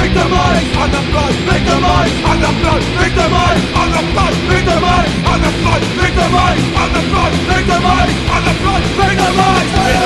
victimized on the front, victimized on the front, victimized on the front, victimized on the front, victimized on the front, victimized on the front, victimized.